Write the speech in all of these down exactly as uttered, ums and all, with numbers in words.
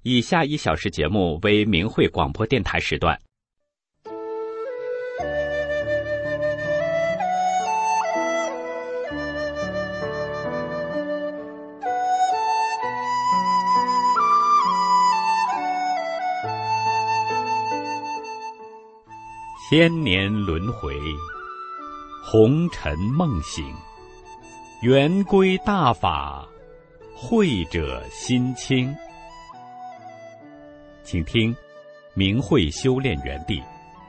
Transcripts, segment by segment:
以下一小时节目为明慧广播电台时段。千年轮回，红尘梦醒，圆归大法，慧者心清。请听明慧修炼园地。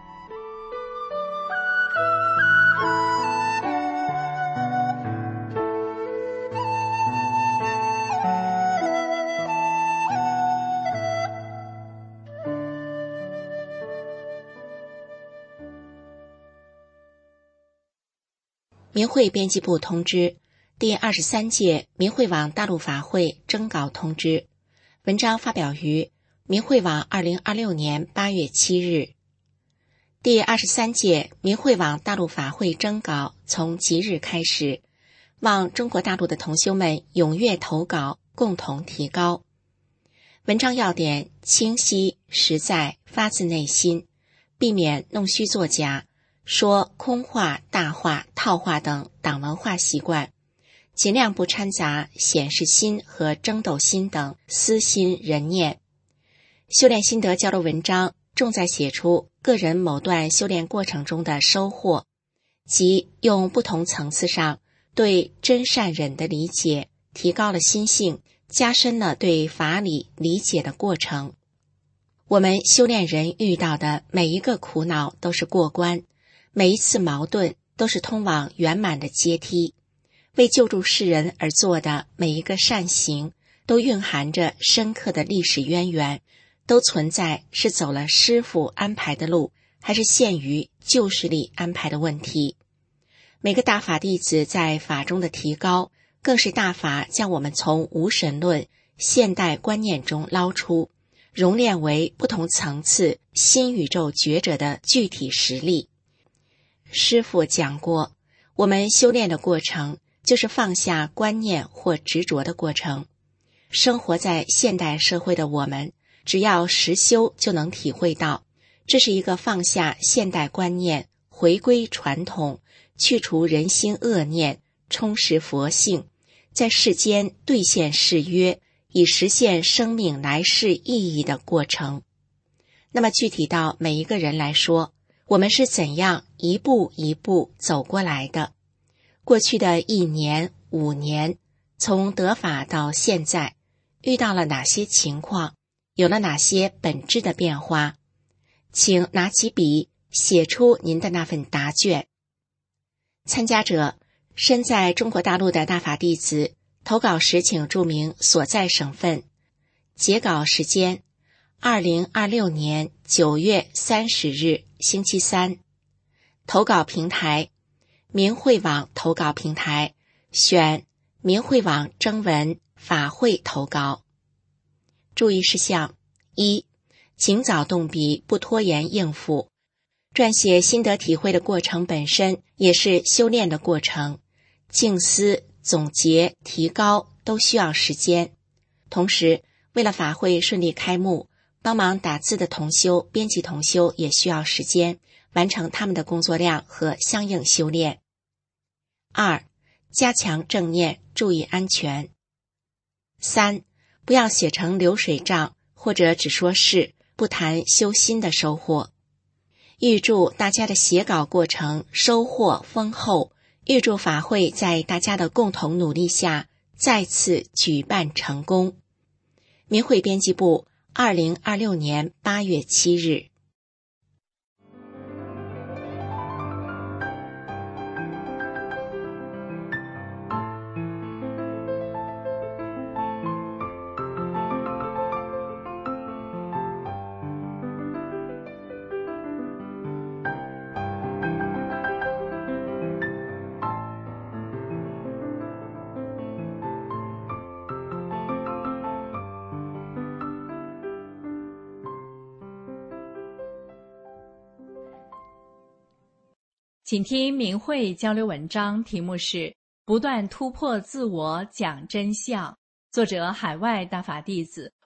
明慧编辑部通知，第二十三届明慧网大陆法会征稿通知，文章发表于明慧网二零二六年八月七日。第二十三届明慧网大陆法会征稿从即日开始，望中国大陆的同修们踊跃投稿，共同提高。文章要点清晰、实在，发自内心，避免弄虚作假，说空话、大话、套话等党文化习惯，尽量不掺杂显示心和争斗心等私心人念。修炼心得交流文章重在写出个人某段修炼过程中的收获，即用不同层次上对真善忍的理解，提高了心性，加深了对法理理解的过程。我们修炼人遇到的每一个苦恼都是过关，每一次矛盾都是通往圆满的阶梯，为救助世人而做的每一个善行，都蕴含着深刻的历史渊源，都存在是走了师父安排的路，还是限于旧势力安排的问题。每个大法弟子在法中的提高，更是大法将我们从无神论现代观念中捞出，熔炼为不同层次新宇宙觉者的具体实力。师父讲过，我们修炼的过程就是放下观念或执着的过程。生活在现代社会的我们，只要实修就能体会到，这是一个放下现代观念，回归传统，去除人心恶念，充实佛性，在世间兑现誓约，以实现生命来世意义的过程。那么具体到每一个人来说，我们是怎样一步一步走过来的？过去的一年、五年，从得法到现在，遇到了哪些情况？有了哪些本质的变化？请拿起笔，写出您的那份答卷。参加者：身在中国大陆的大法弟子，投稿时请注明所在省份。截稿时间：二零二六年九月三十日，星期三。投稿平台：明慧网投稿平台，选明慧网征文法会投稿。注意事项：一、尽早动笔，不拖延应付。撰写心得体会的过程本身也是修炼的过程，静思、总结、提高都需要时间。同时，为了法会顺利开幕，帮忙打字的同修、编辑同修也需要时间，完成他们的工作量和相应修炼。二、加强正念，注意安全。三、不要写成流水账，或者只说是，不谈修心的收获。预祝大家的写稿过程收获丰厚，预祝法会在大家的共同努力下再次举办成功。明慧编辑部，二零二六年八月七日。 请听明慧交流文章，题目是不断突破自我讲真相，作者海外大法弟子，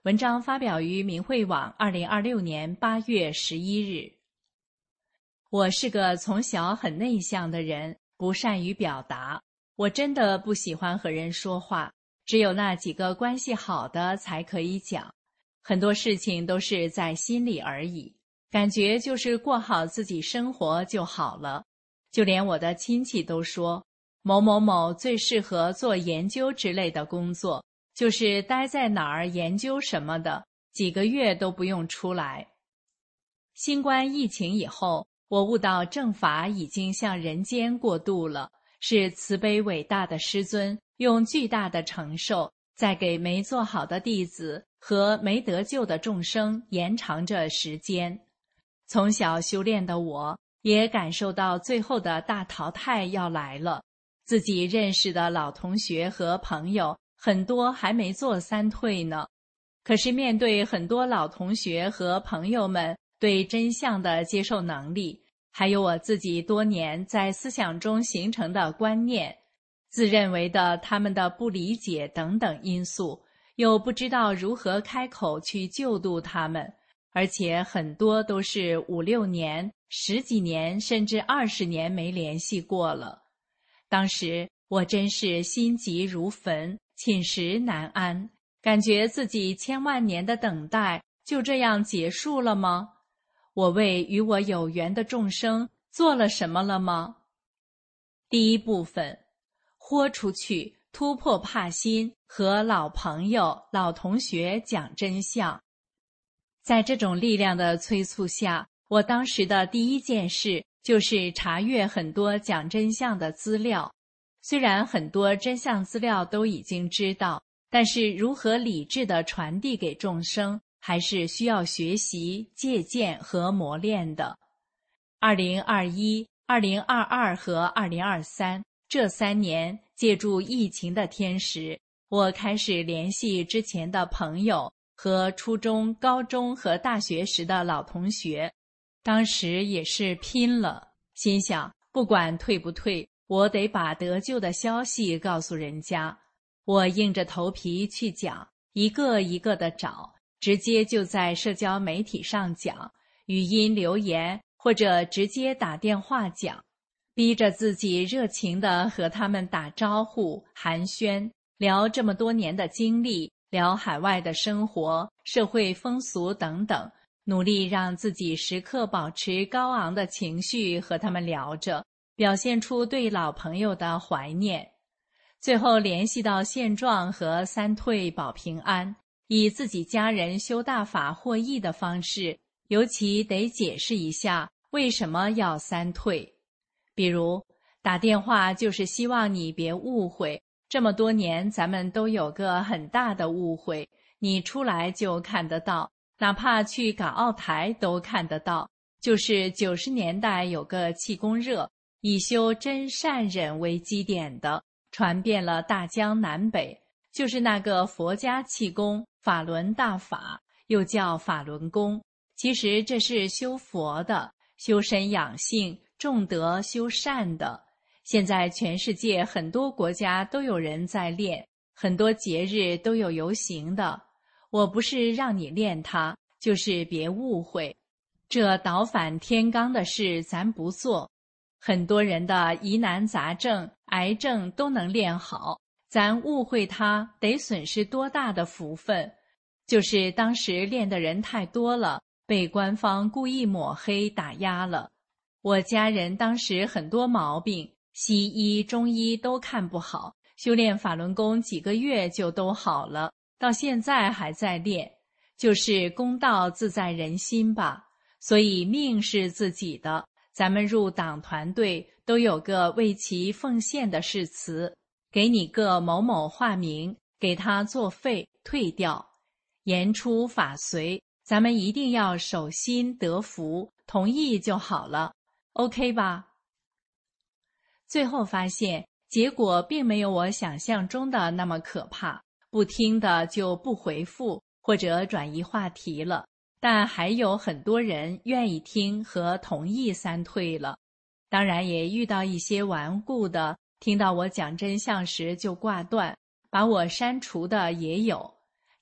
文章发表于明慧网二零二六年八月十一日。我是个从小很内向的人，不善于表达。我真的不喜欢和人说话，只有那几个关系好的才可以讲。很多事情都是在心里而已，感觉就是过好自己生活就好了。就连我的亲戚都说，某某某最适合做研究之类的工作，就是待在哪儿研究什么的，几个月都不用出来。新冠疫情以后，我悟到正法已经向人间过渡了，是慈悲伟大的师尊用巨大的承受，在给没做好的弟子和没得救的众生延长着时间。从小修炼的我，也感受到最后的大淘汰要来了。自己认识的老同学和朋友，很多还没做三退呢。可是面对很多老同学和朋友们对真相的接受能力，还有我自己多年在思想中形成的观念，自认为的他们的不理解等等因素，又不知道如何开口去救度他们，而且很多都是五六年、十几年甚至二十年没联系过了。当时我真是心急如焚，寝食难安，感觉自己千万年的等待就这样结束了吗？我为与我有缘的众生做了什么了吗？第一部分，豁出去，突破怕心，和老朋友、老同学讲真相。在这种力量的催促下，我当时的第一件事就是查阅很多讲真相的资料。虽然很多真相资料都已经知道，但是如何理智地传递给众生，还是需要学习、借鉴和磨练的。二零二一、二零二二和二零二三这三年，借助疫情的天时，我开始联系之前的朋友和初中、高中和大学时的老同学。当时也是拼了，心想不管退不退，我得把得救的消息告诉人家。我硬着头皮去讲，一个一个的找，直接就在社交媒体上讲，语音留言或者直接打电话讲，逼着自己热情地和他们打招呼、寒暄，聊这么多年的经历，聊海外的生活、社会风俗等等，努力让自己时刻保持高昂的情绪和他们聊着，表现出对老朋友的怀念。最后联系到现状和三退保平安，以自己家人修大法获益的方式，尤其得解释一下为什么要三退。比如打电话就是希望你别误会，这么多年咱们都有个很大的误会，你出来就看得到，哪怕去港澳台都看得到。就是九十年代有个气功热，以修真善忍为基点的，传遍了大江南北，就是那个佛家气功法轮大法，又叫法轮功。其实这是修佛的，修身养性、种德修善的。现在全世界很多国家都有人在练，很多节日都有游行的。我不是让你练它，就是别误会，这倒反天罡的事咱不做。很多人的疑难杂症、癌症都能练好，咱误会它得损失多大的福分。就是当时练的人太多了，被官方故意抹黑打压了。我家人当时很多毛病，西医、中医都看不好，修炼法轮功几个月就都好了，到现在还在练。就是公道自在人心吧，所以命是自己的。咱们入党团队都有个为其奉献的誓词，给你个某某化名，给他作废退掉，言出法随，咱们一定要守心得福，同意就好了 OK 吧？最后发现结果并没有我想象中的那么可怕，不听的就不回复或者转移话题了，但还有很多人愿意听和同意三退了。当然也遇到一些顽固的，听到我讲真相时就挂断，把我删除的也有。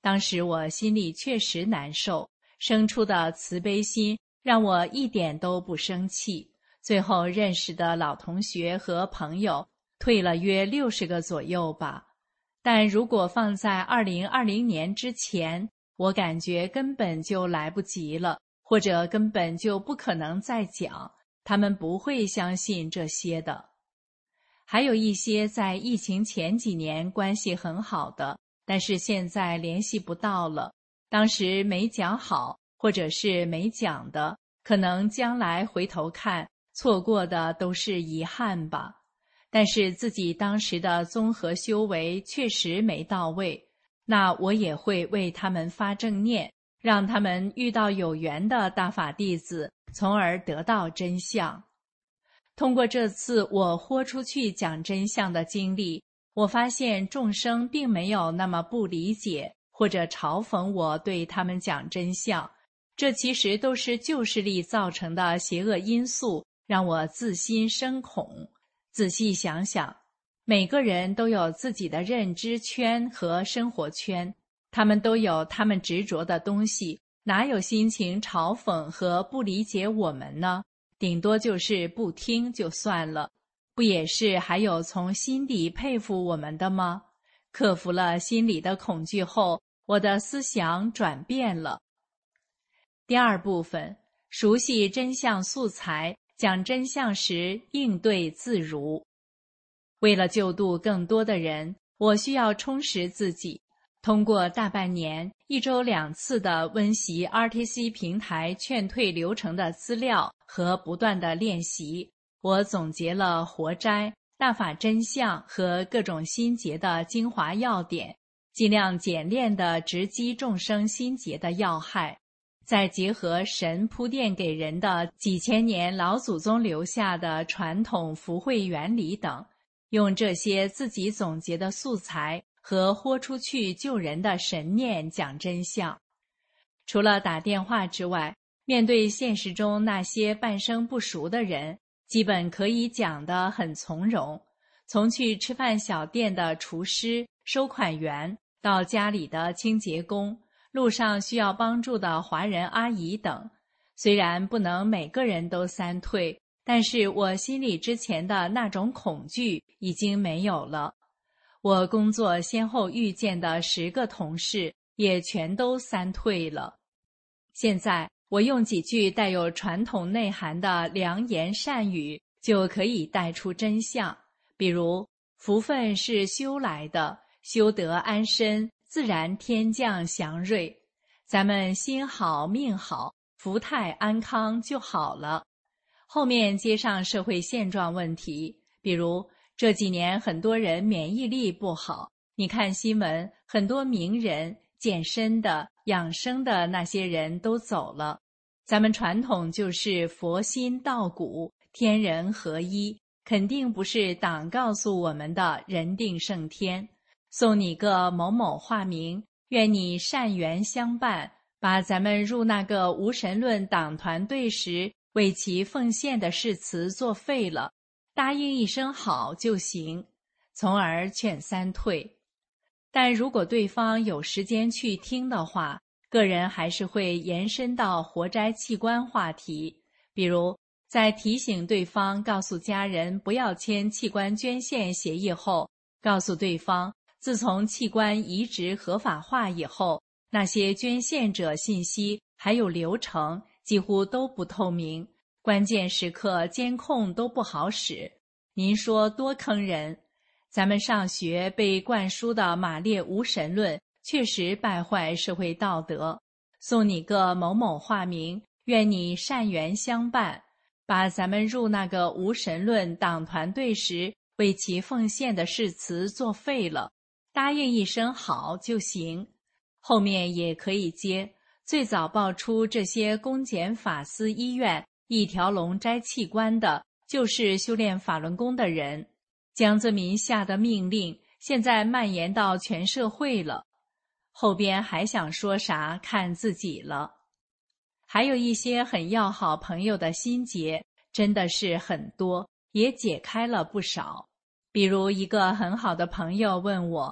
当时我心里确实难受，生出的慈悲心让我一点都不生气。最后认识的老同学和朋友退了约六十个左右吧。但如果放在二零二零年之前，我感觉根本就来不及了，或者根本就不可能再讲，他们不会相信这些的。还有一些在疫情前几年关系很好的，但是现在联系不到了，当时没讲好，或者是没讲的，可能将来回头看，错过的都是遗憾吧。但是自己当时的综合修为确实没到位，那我也会为他们发正念，让他们遇到有缘的大法弟子，从而得到真相。通过这次我豁出去讲真相的经历，我发现众生并没有那么不理解或者嘲讽我对他们讲真相，这其实都是旧势力造成的邪恶因素，让我自心生恐。仔细想想，每个人都有自己的认知圈和生活圈，他们都有他们执着的东西，哪有心情嘲讽和不理解我们呢？顶多就是不听就算了，不也是还有从心底佩服我们的吗？克服了心里的恐惧后，我的思想转变了。第二部分，熟悉真相素材，讲真相时应对自如。为了救度更多的人，我需要充实自己。通过大半年一周两次的温习 R T C 平台劝退流程的资料和不断的练习，我总结了活摘、大法真相和各种心结的精华要点，尽量简练地直击众生心结的要害，再结合神铺垫给人的几千年老祖宗留下的传统福慧原理等，用这些自己总结的素材和豁出去救人的神念讲真相。除了打电话之外，面对现实中那些半生不熟的人，基本可以讲得很从容。从去吃饭小店的厨师、收款员，到家里的清洁工，路上需要帮助的华人阿姨等，虽然不能每个人都三退，但是我心里之前的那种恐惧已经没有了。我工作先后遇见的十个同事也全都三退了。现在我用几句带有传统内涵的良言善语就可以带出真相，比如福分是修来的，修得安身，自然天降祥瑞。咱们心好命好，福泰安康就好了。后面接上社会现状问题，比如这几年很多人免疫力不好，你看新闻，很多名人、健身的、养生的那些人都走了。咱们传统就是佛心道骨，天人合一，肯定不是党告诉我们的人定胜天。送你个某某化名，愿你善缘相伴，把咱们入那个无神论党团队时为其奉献的誓词作废了，答应一声好就行，从而劝三退。但如果对方有时间去听的话，个人还是会延伸到活摘器官话题，比如在提醒对方告诉家人不要签器官捐献协议后，告诉对方自从器官移植合法化以后，那些捐献者信息还有流程几乎都不透明，关键时刻监控都不好使，您说多坑人。咱们上学被灌输的马列无神论确实败坏社会道德。送你个某某化名，愿你善缘相伴，把咱们入那个无神论党团队时为其奉献的誓词作废了，答应一声好就行。后面也可以接最早爆出这些公检法司医院一条龙摘器官的就是修炼法轮功的人，江泽民下的命令现在蔓延到全社会了，后边还想说啥看自己了。还有一些很要好朋友的心结真的是很多，也解开了不少。比如一个很好的朋友问我，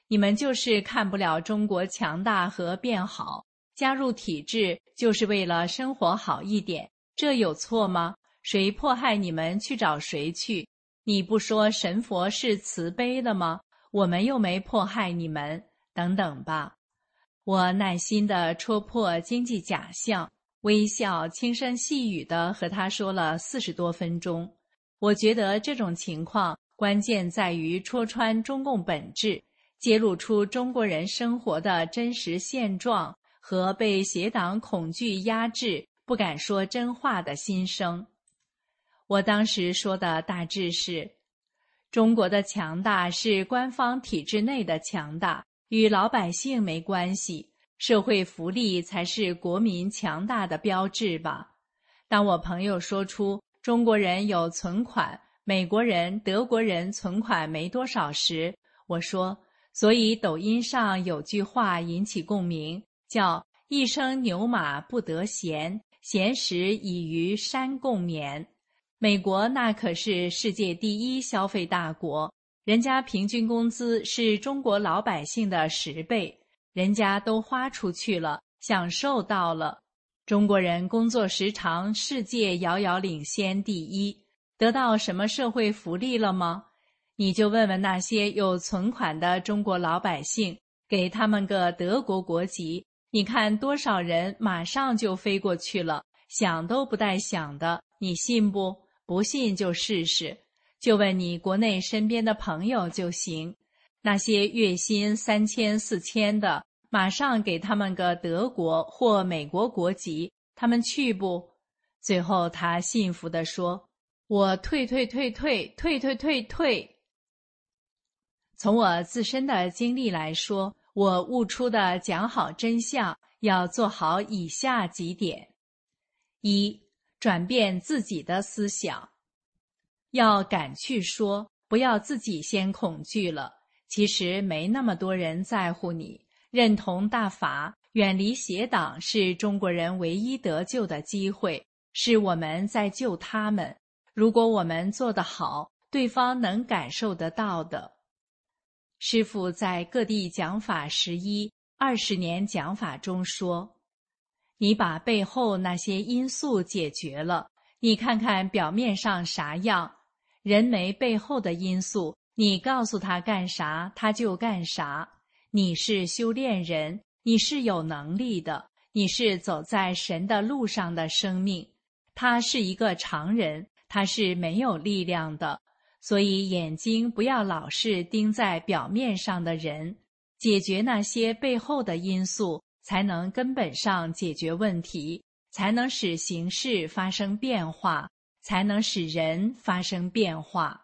你们就是看不了中国强大和变好，加入体制就是为了生活好一点，这有错吗？谁迫害你们去找谁去？你不说神佛是慈悲的吗？我们又没迫害你们，等等吧。我耐心地戳破经济假象，微笑轻声细语地和他说了四十多分钟。我觉得这种情况关键在于戳穿中共本质，揭露出中国人生活的真实现状和被邪党恐惧压制不敢说真话的心声。我当时说的大致是，中国的强大是官方体制内的强大，与老百姓没关系，社会福利才是国民强大的标志吧。当我朋友说出中国人有存款，美国人、德国人存款没多少时，我说，所以抖音上有句话引起共鸣，叫一生牛马不得闲，闲时已于山共眠。美国那可是世界第一消费大国，人家平均工资是中国老百姓的十倍，人家都花出去了，享受到了。中国人工作时长世界遥遥领先第一，得到什么社会福利了吗？你就问问那些有存款的中国老百姓，给他们个德国国籍，你看多少人马上就飞过去了，想都不带想的，你信不？不信就试试，就问你国内身边的朋友就行。那些月薪三千四千的，马上给他们个德国或美国国籍，他们去不？最后他幸福地说，我退退退退退退退退。从我自身的经历来说，我悟出的讲好真相要做好以下几点：一、转变自己的思想，要敢去说，不要自己先恐惧了。其实没那么多人在乎你，认同大法，远离邪党是中国人唯一得救的机会，是我们在救他们。如果我们做得好，对方能感受得到的。师父在各地讲法十一、二十年讲法中说，你把背后那些因素解决了，你看看表面上啥样，人没背后的因素，你告诉他干啥，他就干啥。你是修炼人，你是有能力的，你是走在神的路上的生命。他是一个常人，他是没有力量的，所以眼睛不要老是盯在表面上的人，解决那些背后的因素，才能根本上解决问题，才能使形势发生变化，才能使人发生变化。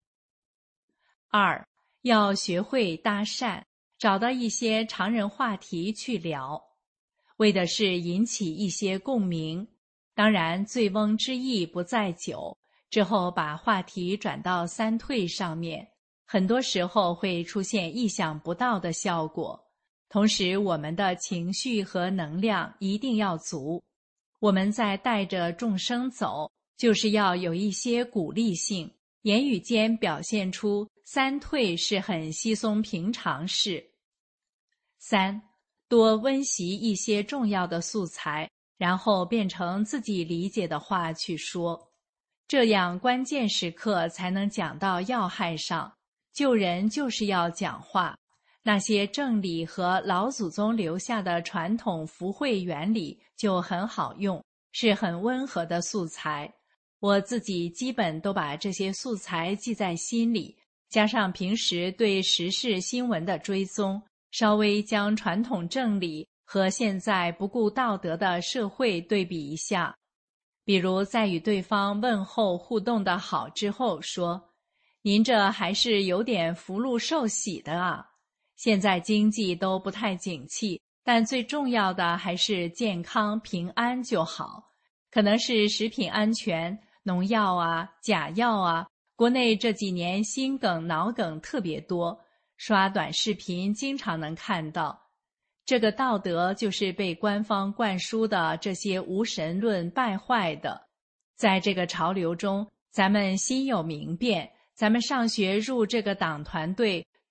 二、要学会搭讪，找到一些常人话题去聊，为的是引起一些共鸣。当然，醉翁之意不在酒，之后把话题转到三退上面，很多时候会出现意想不到的效果。同时，我们的情绪和能量一定要足。我们在带着众生走，就是要有一些鼓励性，言语间表现出三退是很稀松平常事。三、多温习一些重要的素材，然后变成自己理解的话去说，这样关键时刻才能讲到要害上。救人就是要讲话。那些正理和老祖宗留下的传统福慧原理就很好用，是很温和的素材。我自己基本都把这些素材记在心里，加上平时对时事新闻的追踪，稍微将传统正理和现在不顾道德的社会对比一下。比如在与对方问候互动的好之后说，您这还是有点福禄寿喜的啊。现在经济都不太景气，但最重要的还是健康平安就好。可能是食品安全、农药啊、假药啊，国内这几年心梗、脑梗特别多，刷短视频经常能看到。这个道德就是被官方灌输的这些无神论败坏的。在这个潮流中，咱们心有明辨，咱们上学入这个党团队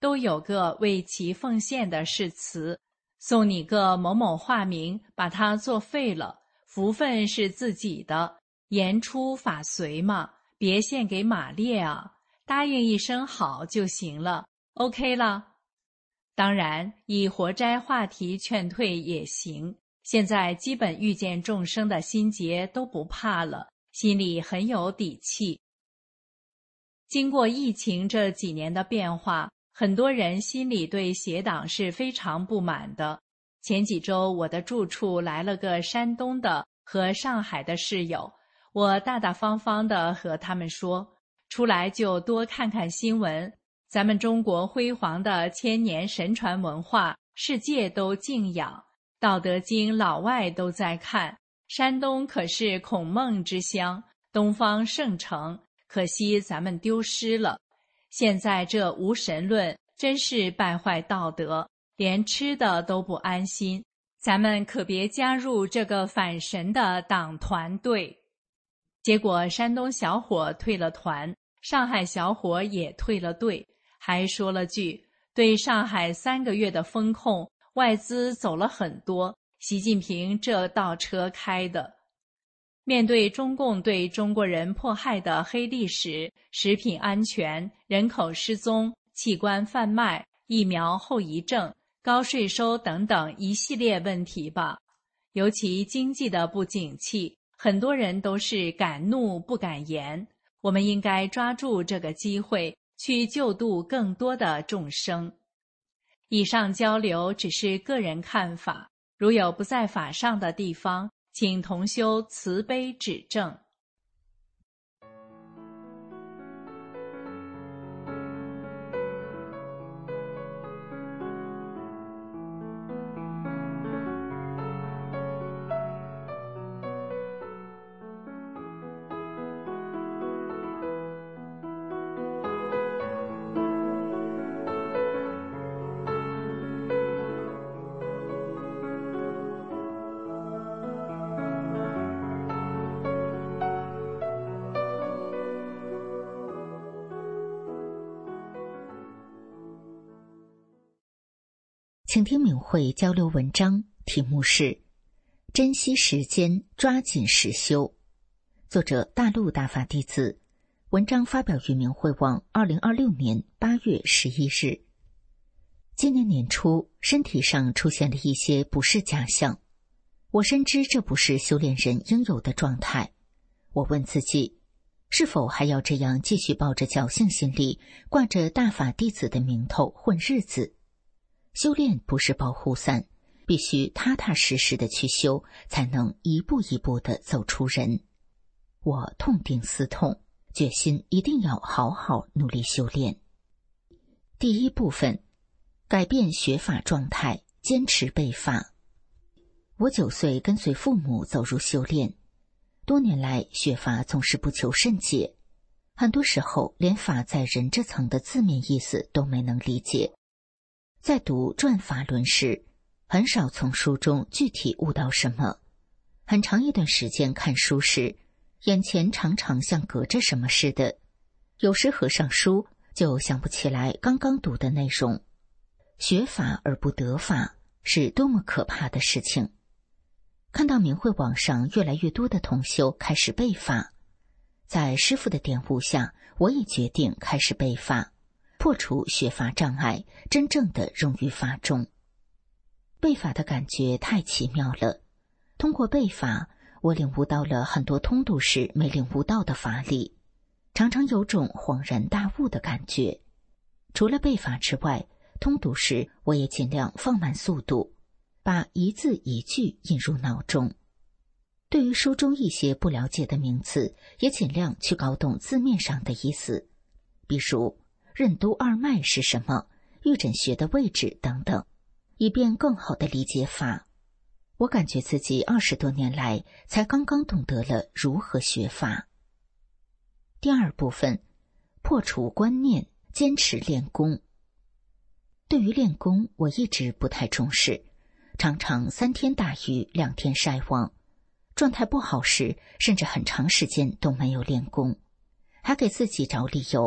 都有个为其奉献的誓词，送你个某某化名，把它作废了，福分是自己的，言出法随嘛，别献给马列啊，答应一声好就行了 ，OK 了。当然，以活摘话题劝退也行。现在基本遇见众生的心结都不怕了，心里很有底气。经过疫情这几年的变化，很多人心里对邪党是非常不满的。前几周我的住处来了个山东的和上海的室友，我大大方方地和他们说，出来就多看看新闻，咱们中国辉煌的千年神传文化，世界都敬仰，道德经老外都在看，山东可是孔孟之乡，东方圣城，可惜咱们丢失了。现在这无神论真是败坏道德，连吃的都不安心，咱们可别加入这个反神的党团队。结果山东小伙退了团，上海小伙也退了队，还说了句，对上海三个月的封控，外资走了很多，习近平这倒车开的。面对中共对中国人迫害的黑历史、食品安全、人口失踪、器官贩卖、疫苗后遗症、高税收等等一系列问题吧，尤其经济的不景气，很多人都是敢怒不敢言。我们应该抓住这个机会，去救度更多的众生。以上交流只是个人看法，如有不在法上的地方，请同修慈悲指正。 请听敏慧交流文章，题目是珍惜时间，抓紧实修。作者大陆大法弟子，文章发表于敏慧网二零二六年八月十一日。今年年初，身体上出现了一些不适假象，我深知这不是修炼人应有的状态。我问自己，是否还要这样继续抱着侥幸心理，挂着大法弟子的名头混日子？修炼不是保护伞，必须踏踏实实的去修，才能一步一步的走出人。我痛定思痛，决心一定要好好努力修炼。第一部分，改变学法状态，坚持背法。我九岁跟随父母走入修炼，多年来学法总是不求甚解，很多时候连法在人这层的字面意思都没能理解。在读转法轮时，很少从书中具体悟到什么，很长一段时间看书时，眼前常常像隔着什么似的，有时合上书就想不起来刚刚读的内容。学法而不得法是多么可怕的事情。看到明慧网上越来越多的同修开始背法，在师父的点悟下，我也决定开始背法，破除学法障碍，真正的融于法中。背法的感觉太奇妙了，通过背法，我领悟到了很多通读时没领悟到的法理，常常有种恍然大悟的感觉。除了背法之外，通读时我也尽量放慢速度，把一字一句引入脑中。对于书中一些不了解的名词，也尽量去搞懂字面上的意思，比如任督二脉是什么，玉枕穴的位置等等，以便更好地理解法。我感觉自己二十多年来才刚刚懂得了如何学法。第二部分，破除观念，坚持练功。对于练功，我一直不太重视，常常三天打鱼两天晒网，状态不好时，甚至很长时间都没有练功，还给自己找理由，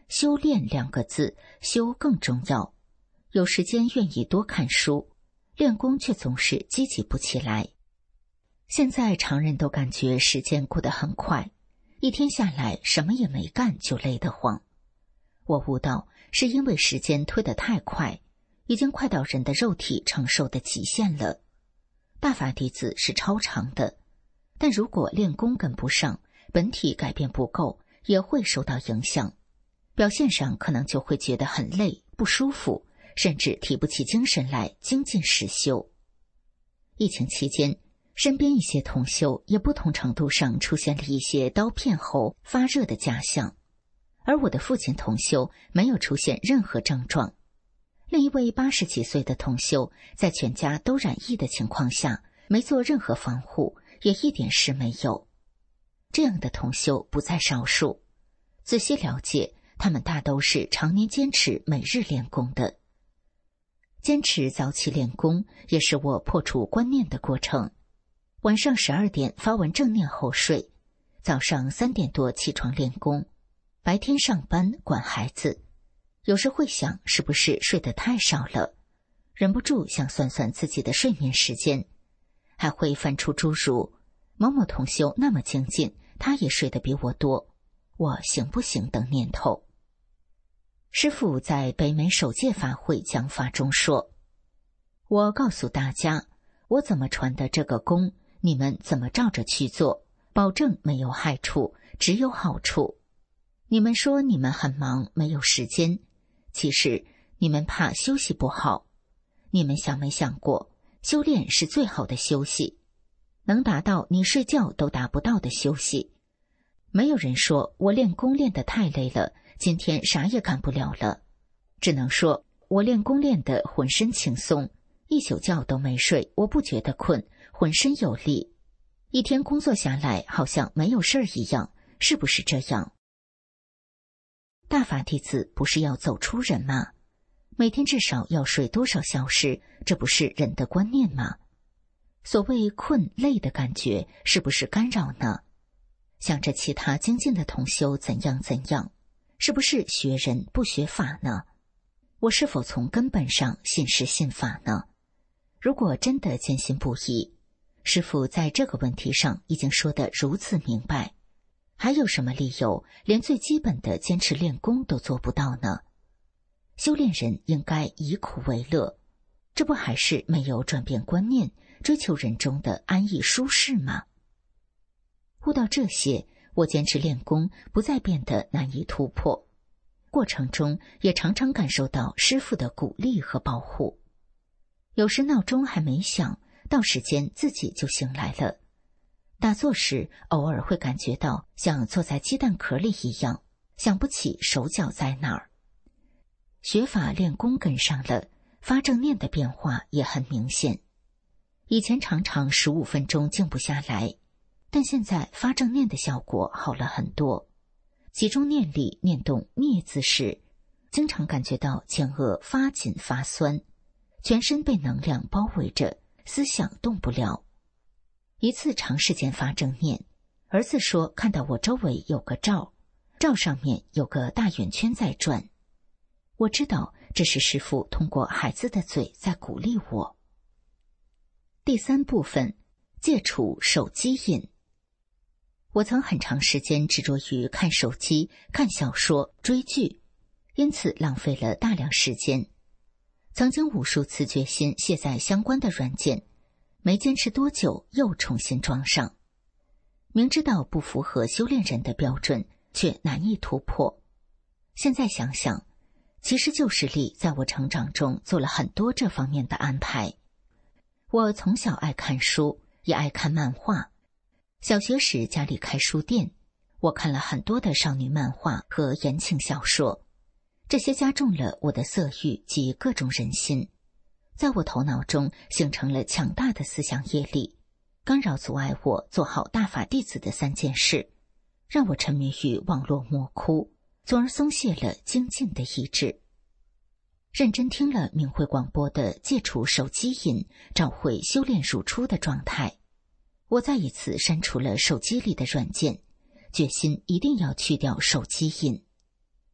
修炼两个字，修更重要。有时间愿意多看书，练功却总是积极不起来。现在常人都感觉时间过得很快，一天下来什么也没干就累得慌。我悟到，是因为时间推得太快，已经快到人的肉体承受的极限了。大法弟子是超长的，但如果练功跟不上，本体改变不够，也会受到影响。表现上可能就会觉得很累、不舒服，甚至提不起精神来精进实修。疫情期间，身边一些同修也不同程度上出现了一些刀片后发热的假象，而我的父亲同修没有出现任何症状。另一位八十几岁的同修在全家都染疫的情况下，没做任何防护，也一点事没有。这样的同修不在少数，仔细了解，他们大都是常年坚持每日练功的。坚持早起练功也是我破除观念的过程。晚上十二点发完正念后睡，早上三点多起床练功，白天上班管孩子，有时会想是不是睡得太少了，忍不住想算算自己的睡眠时间，还会翻出诸如某某同修那么精进，他也睡得比我多，我行不行等念头。师父在北美首届法会讲法中说，我告诉大家，我怎么传的这个功，你们怎么照着去做，保证没有害处，只有好处。你们说你们很忙，没有时间，其实你们怕休息不好。你们想没想过，修炼是最好的休息，能达到你睡觉都达不到的休息。没有人说我练功练得太累了，今天啥也干不了了，只能说我练功练得浑身轻松，一宿觉都没睡，我不觉得困，浑身有力，一天工作下来好像没有事儿一样，是不是这样？大法弟子不是要走出人吗？每天至少要睡多少小时，这不是人的观念吗？所谓困累的感觉，是不是干扰呢？想着其他精进的同修怎样怎样，是不是学人不学法呢？我是否从根本上信师信法呢？如果真的坚信不疑，师父在这个问题上已经说得如此明白，还有什么理由连最基本的坚持练功都做不到呢？修炼人应该以苦为乐，这不还是没有转变观念，追求人中的安逸舒适吗？悟到这些，我坚持练功不再变得难以突破，过程中也常常感受到师父的鼓励和保护。有时闹钟还没响，到时间自己就醒来了。打坐时偶尔会感觉到像坐在鸡蛋壳里一样，想不起手脚在哪儿。学法练功跟上了，发正念的变化也很明显。以前常常十五分钟静不下来，但现在发正念的效果好了很多。集中念力念动灭字时，经常感觉到前额发紧发酸，全身被能量包围着，思想动不了。一次长时间发正念，儿子说看到我周围有个罩，罩上面有个大圆圈在转。我知道这是师父通过孩子的嘴在鼓励我。第三部分，戒除手机瘾。我曾很长时间执着于看手机、看小说、追剧，因此浪费了大量时间。曾经无数次决心卸载相关的软件，没坚持多久又重新装上。明知道不符合修炼人的标准，却难以突破。现在想想，其实旧势力在我成长中做了很多这方面的安排。我从小爱看书，也爱看漫画。小学时家里开书店，我看了很多的少女漫画和言情小说，这些加重了我的色欲及各种人心，在我头脑中形成了强大的思想业力，干扰阻碍我做好大法弟子的三件事，让我沉迷于网络魔窟，从而松懈了精进的意志。认真听了明慧广播的戒除手机瘾，找回修炼如初的状态，我再一次删除了手机里的软件，决心一定要去掉手机瘾。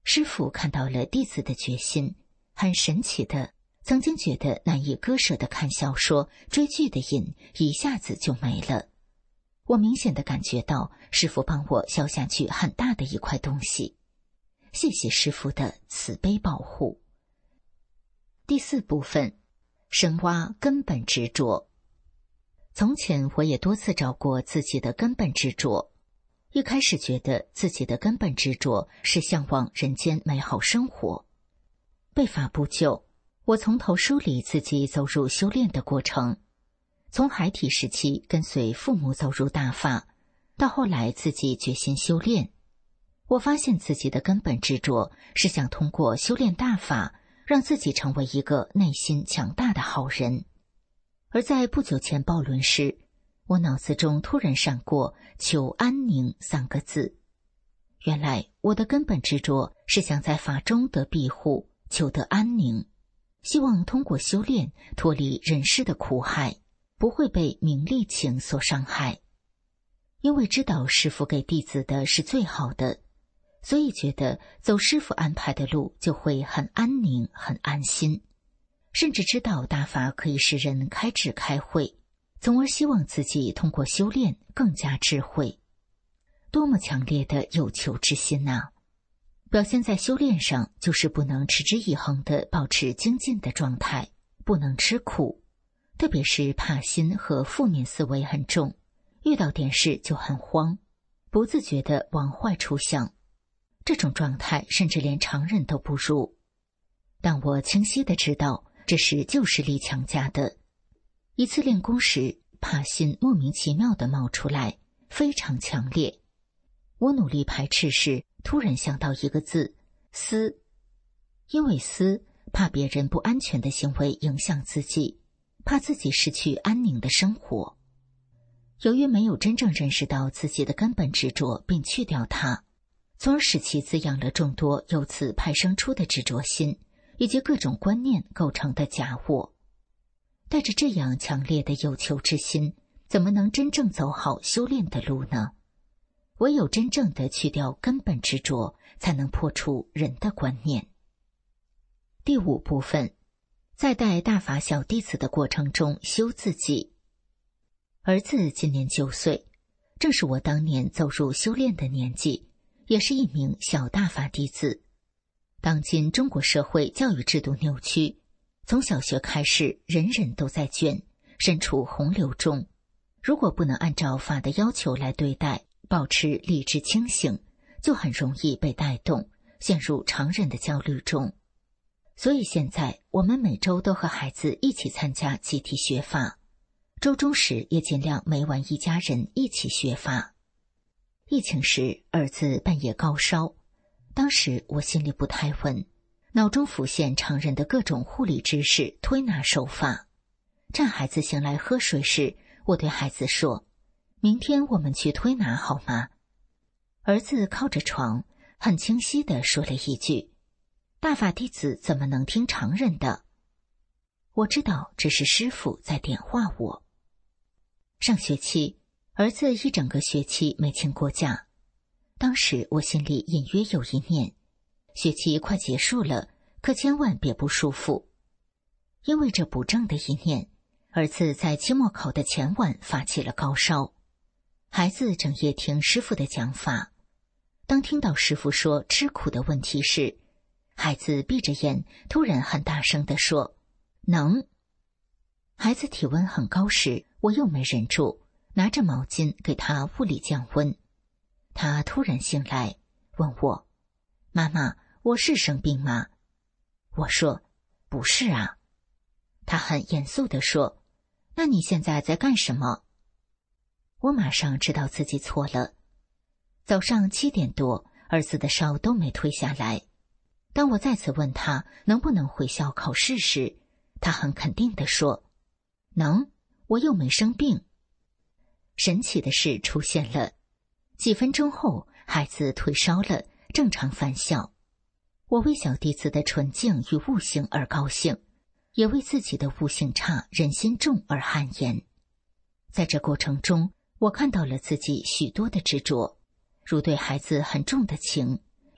师父看到了弟子的决心，很神奇的，曾经觉得难以割舍的看小说、追剧的瘾一下子就没了。我明显的感觉到师父帮我消下去很大的一块东西，谢谢师父的慈悲保护。第四部分，深挖根本执着。从前我也多次找过自己的根本执着，一开始觉得自己的根本执着是向往人间美好生活。被法不久，我从头梳理自己走入修炼的过程，从孩提时期跟随父母走入大法，到后来自己决心修炼，我发现自己的根本执着是想通过修炼大法，让自己成为一个内心强大的好人。而在不久前报论时，我脑子中突然闪过求安宁三个字。原来我的根本执着是想在法中得庇护，求得安宁，希望通过修炼脱离人世的苦海，不会被名利情所伤害。因为知道师父给弟子的是最好的，所以觉得走师父安排的路就会很安宁很安心，甚至知道大法可以使人开智开慧，从而希望自己通过修炼更加智慧。多么强烈的有求之心啊！表现在修炼上就是不能持之以恒地保持精进的状态，不能吃苦，特别是怕心和负面思维很重，遇到点事就很慌，不自觉地往坏处想，这种状态甚至连常人都不如。但我清晰地知道这是旧势力强加的。一次练功时，怕心莫名其妙地冒出来，非常强烈。我努力排斥时，突然想到一个字，思。因为思，怕别人不安全的行为影响自己，怕自己失去安宁的生活。由于没有真正认识到自己的根本执着并去掉它，从而使其滋养了众多由此派生出的执着心，以及各种观念构成的假我。带着这样强烈的有求之心，怎么能真正走好修炼的路呢？唯有真正的去掉根本执着，才能破除人的观念。第五部分，在带大法小弟子的过程中修自己。儿子今年九岁，正是我当年走入修炼的年纪，也是一名小大法弟子。当今中国社会教育制度扭曲，从小学开始，人人都在卷，身处洪流中。如果不能按照法的要求来对待，保持理智清醒，就很容易被带动，陷入常人的焦虑中。所以现在我们每周都和孩子一起参加集体学法，周中时也尽量每晚一家人一起学法。疫情时，儿子半夜高烧，当时我心里不太稳，脑中浮现常人的各种护理知识、推拿手法。趁孩子醒来喝水时，我对孩子说，明天我们去推拿好吗？儿子靠着床，很清晰地说了一句，大法弟子怎么能听常人的？我知道这是师父在点化我。上学期，儿子一整个学期没请过假，当时我心里隐约有一念，学期快结束了，可千万别不舒服。因为这不正的一念，儿子在期末考的前晚发起了高烧。孩子整夜听师父的讲法，当听到师父说吃苦的问题时，孩子闭着眼，突然很大声地说，能。孩子体温很高时，我又没忍住，拿着毛巾给他物理降温。他突然醒来，问我，妈妈，我是生病吗？我说，不是啊。他很严肃地说，那你现在在干什么？我马上知道自己错了。早上七点多，儿子的烧都没退下来。当我再次问他能不能回校考试时，他很肯定地说，能，我又没生病。神奇的事出现了，几分钟后，孩子退烧了，正常返校。我为小弟子的纯净与悟性而高兴，也为自己的悟性差、人心重而汗颜。在这过程中，我看到了自己许多的执着，如对孩子很重的情，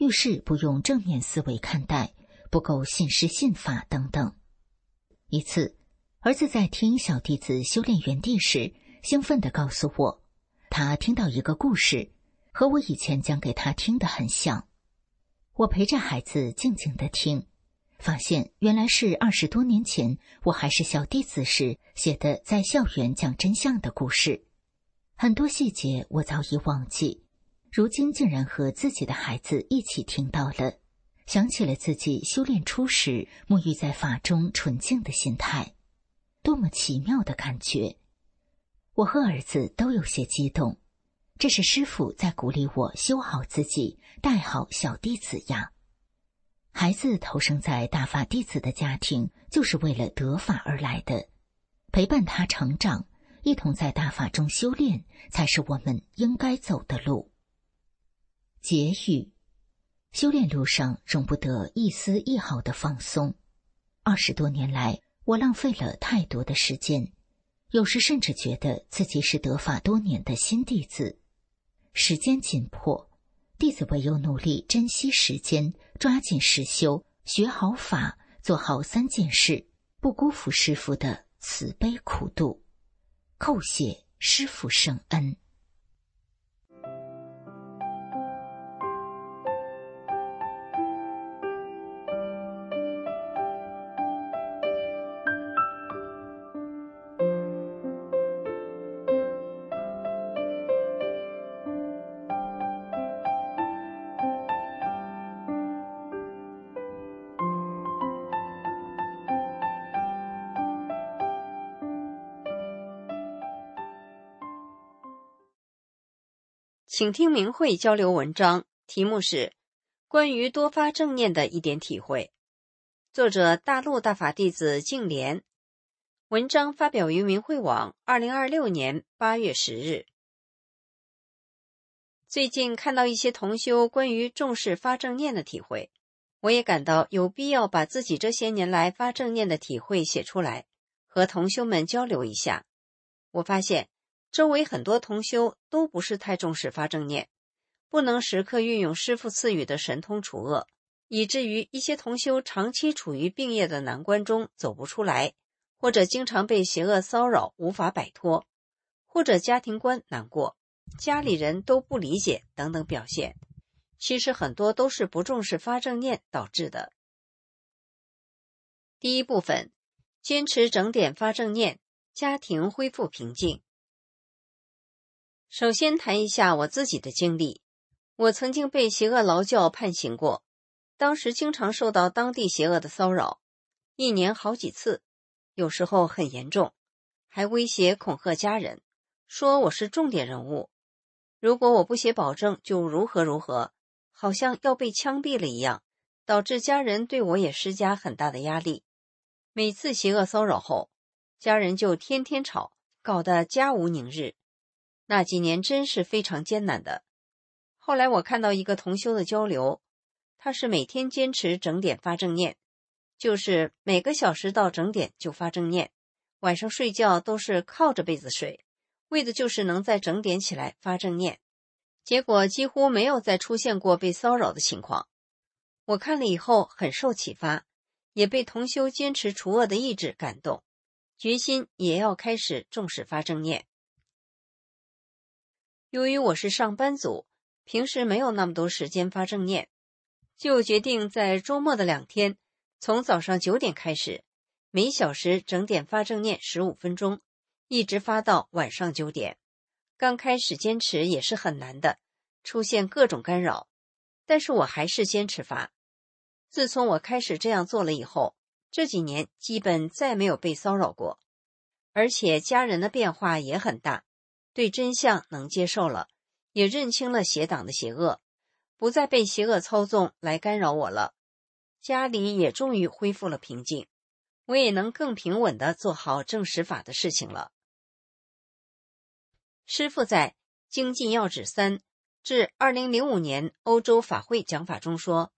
遇事不用正面思维看待，不够信师信法等等。一次，儿子在听小弟子修炼原地时，兴奋地告诉我，他听到一个故事，和我以前讲给他听的很像。我陪着孩子静静地听，发现原来是二十多年前我还是小弟子时写的在校园讲真相的故事。很多细节我早已忘记，如今竟然和自己的孩子一起听到了，想起了自己修炼初时沐浴在法中纯净的心态，多么奇妙的感觉。我和儿子都有些激动，这是师父在鼓励我修好自己，带好小弟子呀。孩子投生在大法弟子的家庭，就是为了得法而来的，陪伴他成长，一同在大法中修炼，才是我们应该走的路。结语：修炼路上容不得一丝一毫的放松。二十多年来，我浪费了太多的时间，有时甚至觉得自己是得法多年的新弟子。时间紧迫，弟子唯有努力珍惜时间，抓紧实修，学好法，做好三件事，不辜负师父的慈悲苦度。叩谢师父圣恩。 请听明慧交流文章，题目是关于多发正念的一点体会，作者大陆大法弟子净莲，文章发表于明慧网二零二六年八月十日。最近看到一些同修关于重视发正念的体会，我也感到有必要把自己这些年来发正念的体会写出来，和同修们交流一下。我发现周围很多同修都不是太重视发正念，不能时刻运用师父赐予的神通除恶，以至于一些同修长期处于病业的难关中走不出来，或者经常被邪恶骚扰无法摆脱，或者家庭观难过，家里人都不理解等等表现，其实很多都是不重视发正念导致的。第一部分，坚持整点发正念，家庭恢复平静。首先谈一下我自己的经历，我曾经被邪恶劳教判刑过，当时经常受到当地邪恶的骚扰，一年好几次，有时候很严重，还威胁恐吓家人，说我是重点人物，如果我不写保证就如何如何，好像要被枪毙了一样，导致家人对我也施加很大的压力。每次邪恶骚扰后，家人就天天吵，搞得家无宁日。那几年真是非常艰难的。后来我看到一个同修的交流，他是每天坚持整点发正念，就是每个小时到整点就发正念，晚上睡觉都是靠着被子睡，为的就是能在整点起来发正念。结果几乎没有再出现过被骚扰的情况。我看了以后很受启发，也被同修坚持除恶的意志感动，决心也要开始重视发正念。由于我是上班族，平时没有那么多时间发正念，就决定在周末的两天，从早上九点开始，每小时整点发正念十五分钟，一直发到晚上九点。刚开始坚持也是很难的，出现各种干扰，但是我还是坚持发。自从我开始这样做了以后，这几年基本再没有被骚扰过，而且家人的变化也很大，对真相能接受了，也认清了邪党的邪恶，不再被邪恶操纵来干扰我了。家里也终于恢复了平静，我也能更平稳地做好正实法的事情了。师父在《精进要旨三》至二零零五年欧洲法会讲法中说，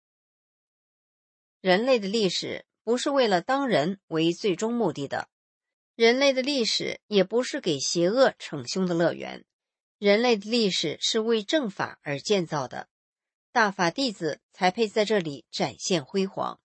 人类的历史不是为了当人为最终目的的，人类的历史也不是给邪恶逞凶的乐园，人类的历史是为正法而建造的。 大法弟子才配在这里展现辉煌。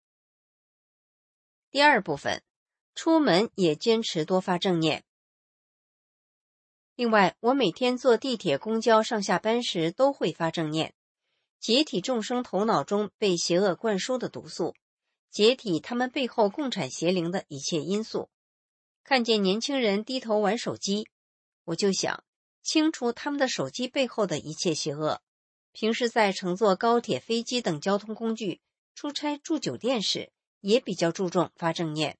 第二部分，出门也坚持多发正念。另外，我每天坐地铁、公交上下班时都会发正念，解体众生头脑中被邪恶灌输的毒素，解体他们背后共产邪灵的一切因素。看见年轻人低头玩手机，我就想清除他们的手机背后的一切邪恶。平时在乘坐高铁、飞机等交通工具、出差、住酒店时，也比较注重发正念。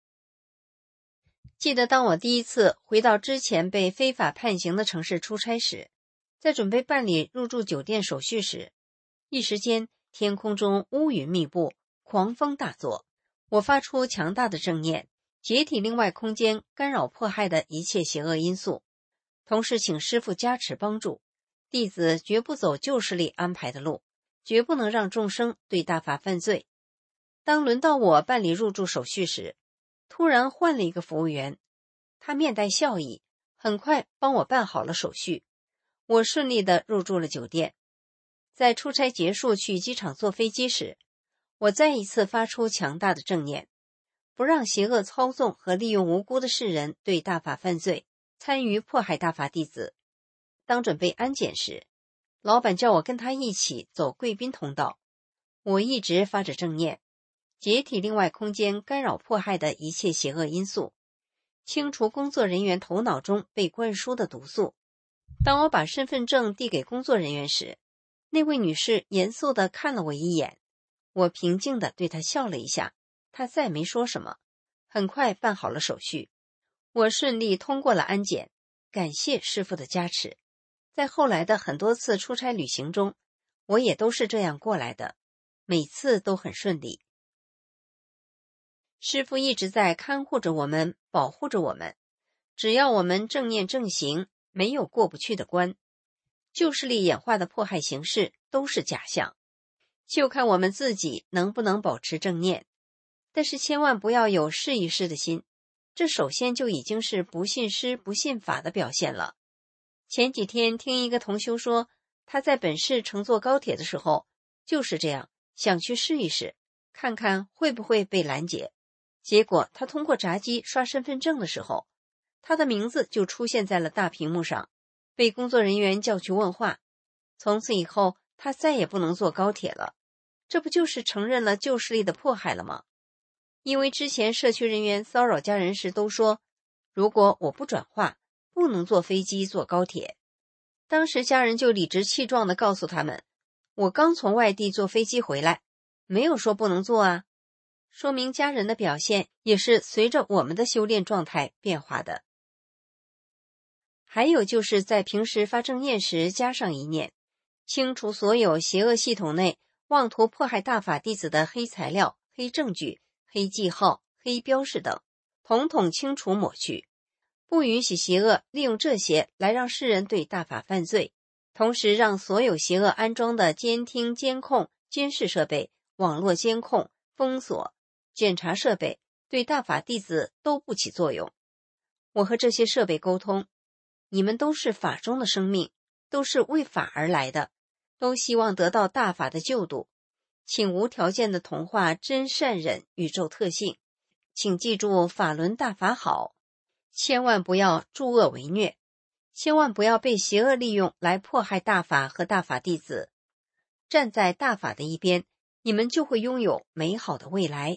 记得当我第一次回到之前被非法判刑的城市出差时，在准备办理入住酒店手续时，一时间天空中乌云密布，狂风大作，我发出强大的正念，解体另外空间干扰迫害的一切邪恶因素，同时请师父加持帮助，弟子绝不走旧势力安排的路，绝不能让众生对大法犯罪。当轮到我办理入住手续时，突然换了一个服务员，他面带笑意，很快帮我办好了手续，我顺利地入住了酒店。在出差结束去机场坐飞机时，我再一次发出强大的正念，不让邪恶操纵和利用无辜的世人对大法犯罪，参与迫害大法弟子。当准备安检时，老板叫我跟他一起走贵宾通道，我一直发着正念，解体另外空间干扰迫害的一切邪恶因素，清除工作人员头脑中被灌输的毒素。当我把身份证递给工作人员时，那位女士严肃地看了我一眼，我平静地对她笑了一下，她再没说什么，很快办好了手续，我顺利通过了安检，感谢师父的加持。在后来的很多次出差旅行中，我也都是这样过来的，每次都很顺利。师父一直在看护着我们，保护着我们，只要我们正念正行，没有过不去的关。旧势力演化的迫害形式都是假象，就看我们自己能不能保持正念。但是千万不要有试一试的心，这首先就已经是不信师不信法的表现了。前几天听一个同修说，他在本市乘坐高铁的时候就是这样，想去试一试，看看会不会被拦截。结果他通过闸机刷身份证的时候，他的名字就出现在了大屏幕上，被工作人员叫去问话。从此以后，他再也不能坐高铁了。这不就是承认了旧势力的迫害了吗？因为之前社区人员骚扰家人时都说，如果我不转化，不能坐飞机坐高铁。当时家人就理直气壮地告诉他们，我刚从外地坐飞机回来，没有说不能坐啊。说明家人的表现也是随着我们的修炼状态变化的。还有就是在平时发正念时加上一念，清除所有邪恶系统内妄图迫害大法弟子的黑材料、黑证据、黑记号、黑标识等，统统清除抹去，不允许邪恶利用这些来让世人对大法犯罪，同时让所有邪恶安装的监听、监控、监视设备、网络监控、封锁、检查设备对大法弟子都不起作用。我和这些设备沟通，你们都是法中的生命，都是为法而来的，都希望得到大法的救度，请无条件的同化真善忍宇宙特性，请记住法轮大法好，千万不要助恶为虐，千万不要被邪恶利用来迫害大法和大法弟子，站在大法的一边，你们就会拥有美好的未来。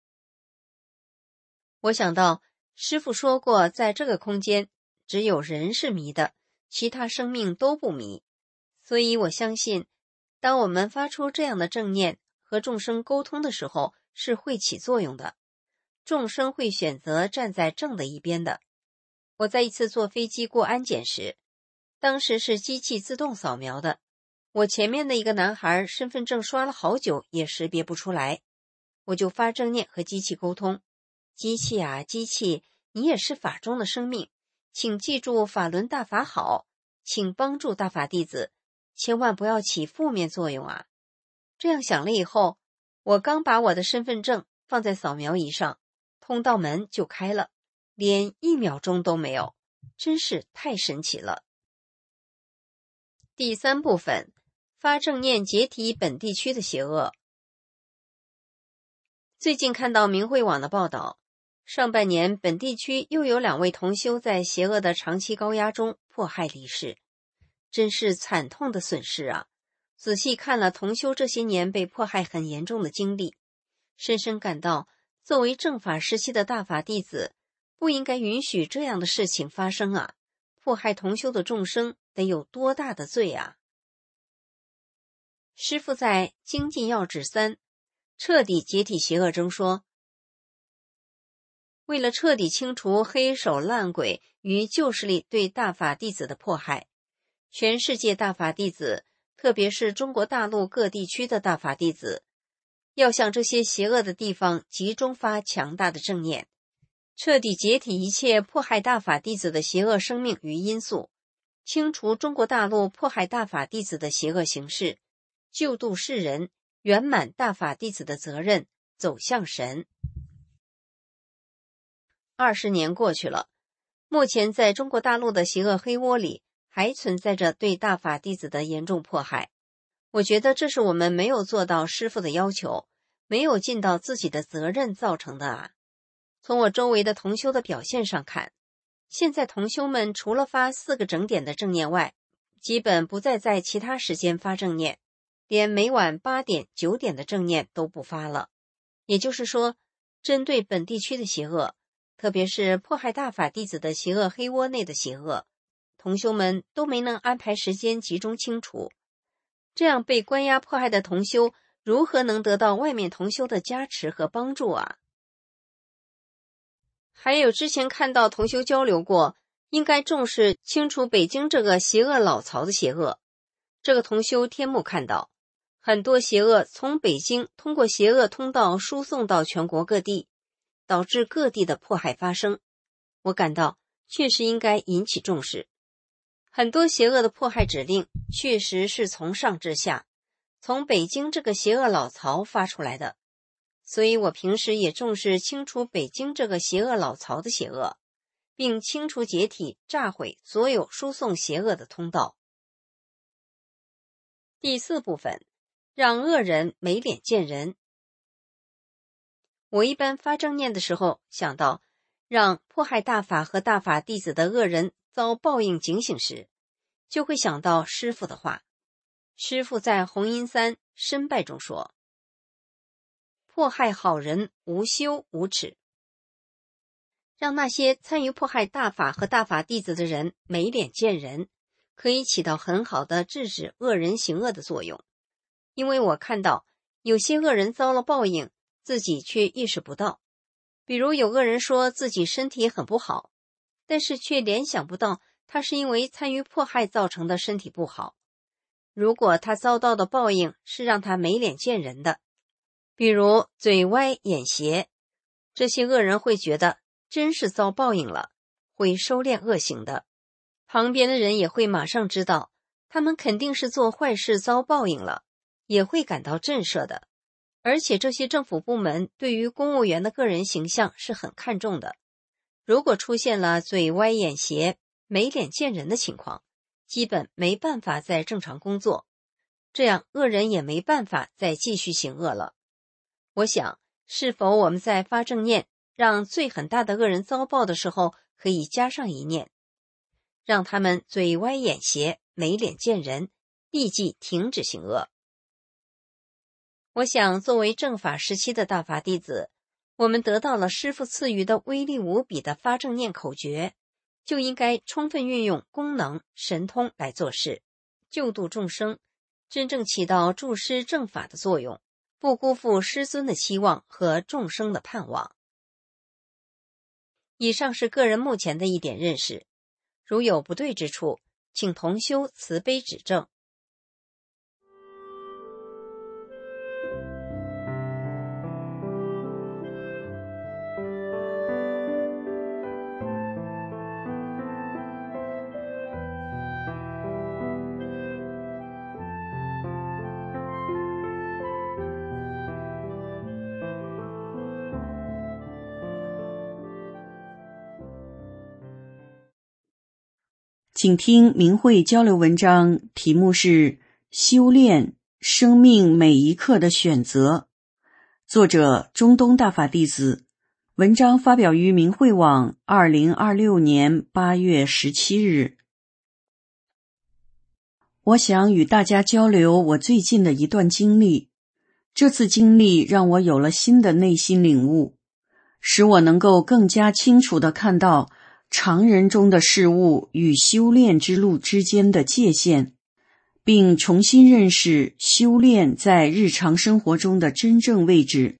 我想到师父说过，在这个空间只有人是迷的，其他生命都不迷，所以我相信当我们发出这样的正念和众生沟通的时候是会起作用的，众生会选择站在正的一边的。我在一次坐飞机过安检时，当时是机器自动扫描的，我前面的一个男孩身份证刷了好久也识别不出来，我就发正念和机器沟通，机器啊机器，你也是法中的生命，请记住法轮大法好，请帮助大法弟子，千万不要起负面作用啊。这样想了以后，我刚把我的身份证放在扫描仪上，通道门就开了，连一秒钟都没有，真是太神奇了。第三部分， 发正念解体本地区的邪恶。最近看到明慧网的报道，上半年本地区又有两位同修在邪恶的长期高压中迫害离世，真是惨痛的损失啊！仔细看了同修这些年被迫害很严重的经历，深深感到作为正法时期的大法弟子，不应该允许这样的事情发生啊！迫害同修的众生得有多大的罪啊！师父在《精进要旨三：彻底解体邪恶》中说，为了彻底清除黑手烂鬼与旧势力对大法弟子的迫害，全世界大法弟子，特别是中国大陆各地区的大法弟子，要向这些邪恶的地方集中发强大的正念，彻底解体一切迫害大法弟子的邪恶生命与因素，清除中国大陆迫害大法弟子的邪恶形式，救度世人，圆满大法弟子的责任，走向神。二十年过去了，目前在中国大陆的邪恶黑窝里，还存在着对大法弟子的严重迫害。我觉得这是我们没有做到师父的要求，没有尽到自己的责任造成的啊。从我周围的同修的表现上看，现在同修们除了发四个整点的正念外，基本不再在其他时间发正念，连每晚八点、九点的正念都不发了。也就是说，针对本地区的邪恶，特别是迫害大法弟子的邪恶黑窝内的邪恶，同修们都没能安排时间集中清除。这样被关押迫害的同修，如何能得到外面同修的加持和帮助啊？还有之前看到同修交流过，应该重视清除北京这个邪恶老巢的邪恶。这个同修天目看到，很多邪恶从北京通过邪恶通道输送到全国各地，导致各地的迫害发生。我感到确实应该引起重视。很多邪恶的迫害指令确实是从上至下，从北京这个邪恶老巢发出来的，所以我平时也重视清除北京这个邪恶老巢的邪恶，并清除解体炸毁所有输送邪恶的通道。第四部分，让恶人没脸见人。我一般发正念的时候，想到让迫害大法和大法弟子的恶人遭报应警醒时，就会想到师父的话。师父在弘音三申拜中说，迫害好人无羞无耻，让那些参与迫害大法和大法弟子的人没脸见人，可以起到很好的制止恶人行恶的作用。因为我看到有些恶人遭了报应，自己却意识不到。比如有个人说自己身体很不好，但是却联想不到他是因为参与迫害造成的身体不好。如果他遭到的报应是让他没脸见人的，比如嘴歪眼斜，这些恶人会觉得真是遭报应了，会收敛恶行的。旁边的人也会马上知道他们肯定是做坏事遭报应了，也会感到震慑的。而且这些政府部门对于公务员的个人形象是很看重的，如果出现了嘴歪眼斜、没脸见人的情况，基本没办法再正常工作，这样恶人也没办法再继续行恶了。我想，是否我们在发正念让罪很大的恶人遭报的时候，可以加上一念，让他们嘴歪眼斜、没脸见人，立即停止行恶。我想，作为正法时期的大法弟子，我们得到了师父赐予的威力无比的发正念口诀，就应该充分运用功能神通来做事，救度众生，真正起到助师正法的作用，不辜负师尊的期望和众生的盼望。以上是个人目前的一点认识，如有不对之处，请同修慈悲指正。 请听明慧交流文章，题目是修炼，生命每一刻的选择。作者中东大法弟子，文章发表于明慧网二零二六年八月十七日。我想与大家交流我最近的一段经历，这次经历让我有了新的内心领悟，使我能够更加清楚地看到常人中的事物与修炼之路之间的界限，并重新认识修炼在日常生活中的真正位置。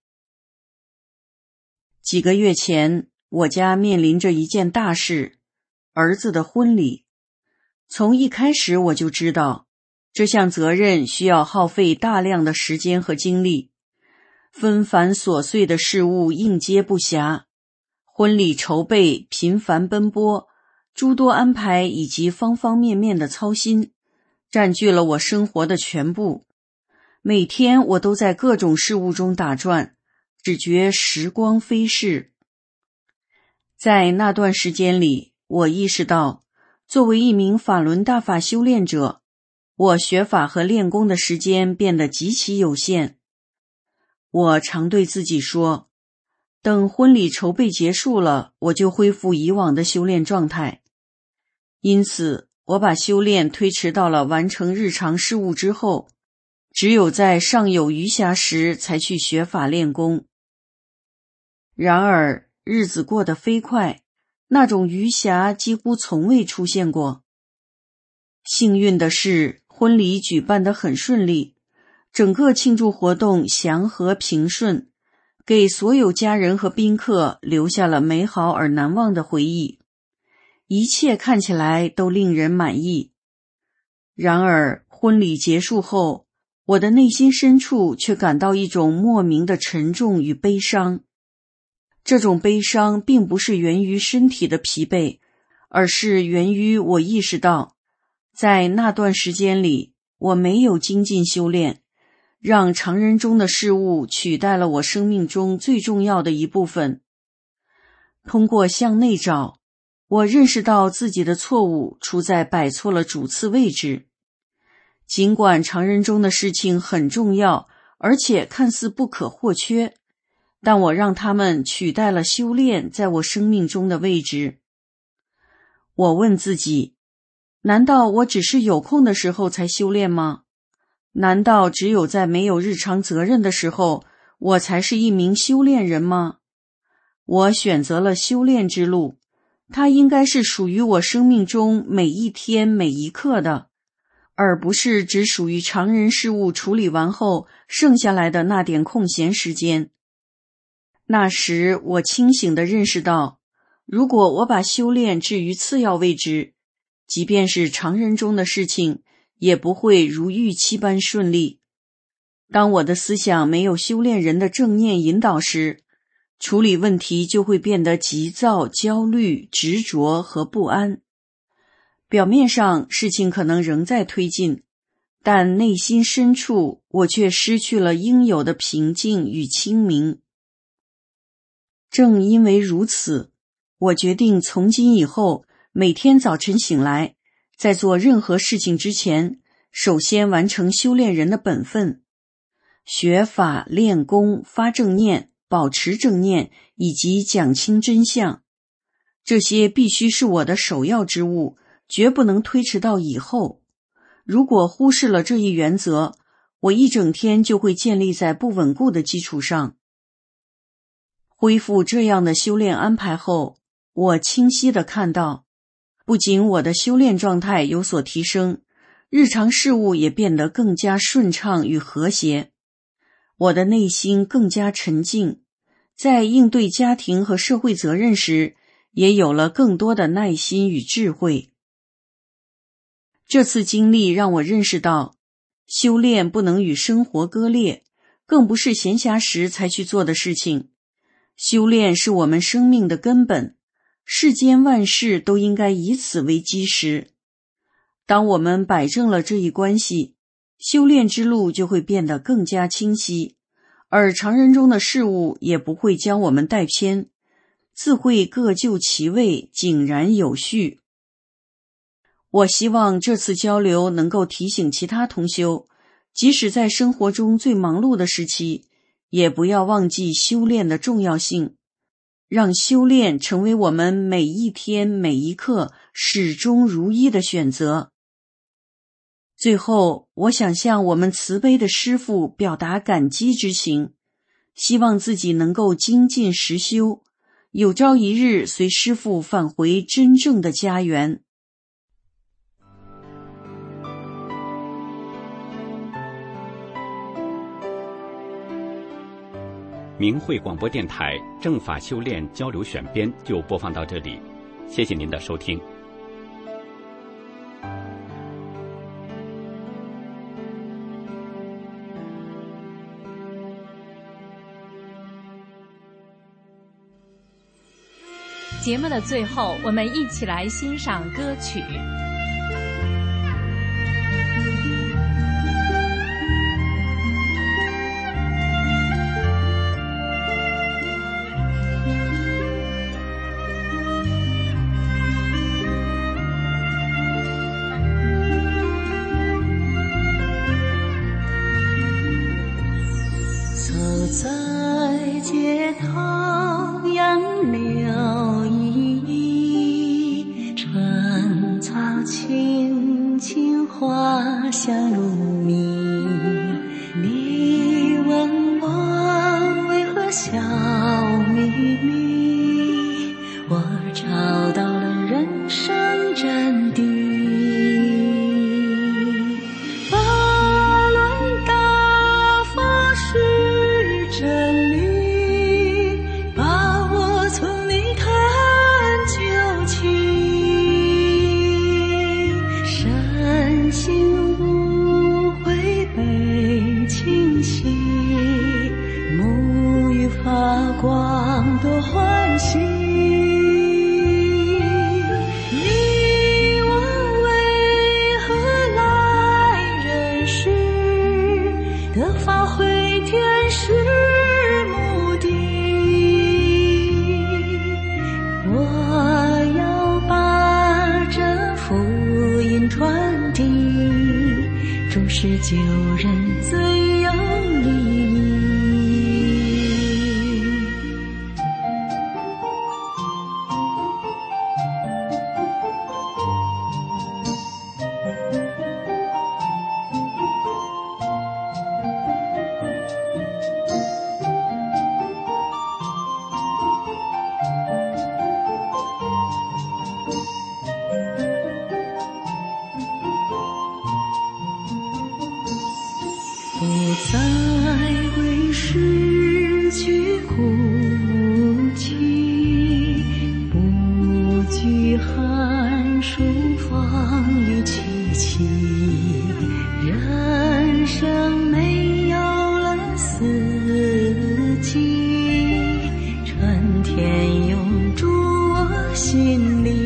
几个月前，我家面临着一件大事，儿子的婚礼。从一开始我就知道，这项责任需要耗费大量的时间和精力，纷繁琐碎的事物应接不暇，婚礼筹备频繁奔波，诸多安排以及方方面面的操心，占据了我生活的全部。每天我都在各种事物中打转，只觉时光飞逝。在那段时间里，我意识到，作为一名法轮大法修炼者，我学法和练功的时间变得极其有限。我常对自己说，等婚礼筹备结束了，我就恢复以往的修炼状态。因此，我把修炼推迟到了完成日常事务之后，只有在尚有余暇时才去学法练功。然而，日子过得飞快，那种余暇几乎从未出现过。幸运的是，婚礼举办得很顺利，整个庆祝活动祥和平顺，给所有家人和宾客留下了美好而难忘的回忆，一切看起来都令人满意。然而，婚礼结束后，我的内心深处却感到一种莫名的沉重与悲伤。这种悲伤并不是源于身体的疲惫，而是源于我意识到，在那段时间里，我没有精进修炼，让常人中的事物取代了我生命中最重要的一部分。通过向内找，我认识到自己的错误出在摆错了主次位置。尽管常人中的事情很重要，而且看似不可或缺，但我让他们取代了修炼在我生命中的位置。我问自己，难道我只是有空的时候才修炼吗？难道只有在没有日常责任的时候，我才是一名修炼人吗？我选择了修炼之路，它应该是属于我生命中每一天每一刻的，而不是只属于常人事务处理完后剩下来的那点空闲时间。那时我清醒地认识到，如果我把修炼置于次要位置，即便是常人中的事情，也不会如预期般顺利。当我的思想没有修炼人的正念引导时，处理问题就会变得急躁、焦虑、执着和不安。表面上事情可能仍在推进，但内心深处我却失去了应有的平静与清明。正因为如此，我决定从今以后每天早晨醒来，在做任何事情之前，首先完成修炼人的本分。学法、练功、发正念、保持正念以及讲清真相，这些必须是我的首要之务，绝不能推迟到以后。如果忽视了这一原则，我一整天就会建立在不稳固的基础上。恢复这样的修炼安排后，我清晰地看到，不仅我的修炼状态有所提升，日常事务也变得更加顺畅与和谐。我的内心更加沉静，在应对家庭和社会责任时，也有了更多的耐心与智慧。这次经历让我认识到，修炼不能与生活割裂，更不是闲暇时才去做的事情。修炼是我们生命的根本，世间万事都应该以此为基石。当我们摆正了这一关系，修炼之路就会变得更加清晰，而常人中的事物也不会将我们带偏，自会各就其位，井然有序。 我希望这次交流能够提醒其他同修，即使在生活中最忙碌的时期，也不要忘记修炼的重要性，让修炼成为我们每一天每一刻始终如一的选择。最后，我想向我们慈悲的师父表达感激之情，希望自己能够精进实修，有朝一日随师父返回真正的家园。 明慧广播电台正法修炼交流选编就播放到这里，谢谢您的收听。 节目的最后，我们一起来欣赏歌曲。 在街头杨柳依依，春草青青花香如蜜。你问我为何笑眯眯，我找到了人生真谛。是救人最有利益。不再为失去哭泣，不惧寒暑风雨凄凄，人生没有了四季，春天永驻我心里。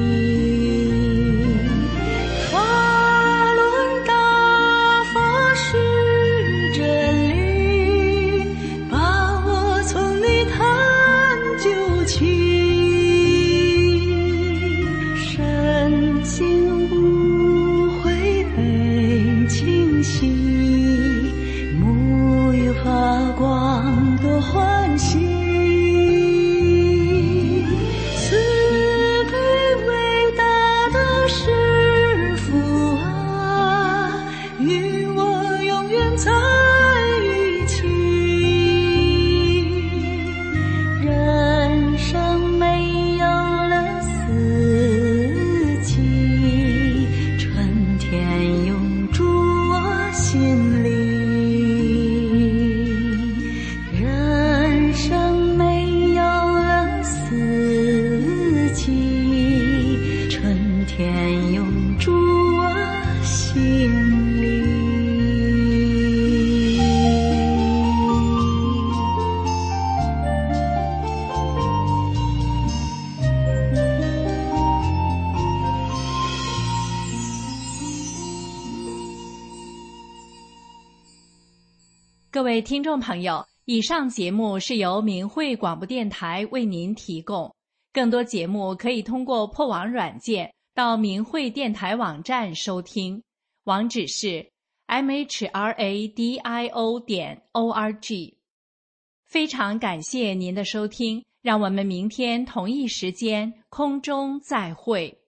各位听众朋友，以上节目是由明慧广播电台为您提供。更多节目可以通过破网软件到明慧电台网站收听，网址是 m h r a d i o 点 o r g。非常感谢您的收听，让我们明天同一时间空中再会。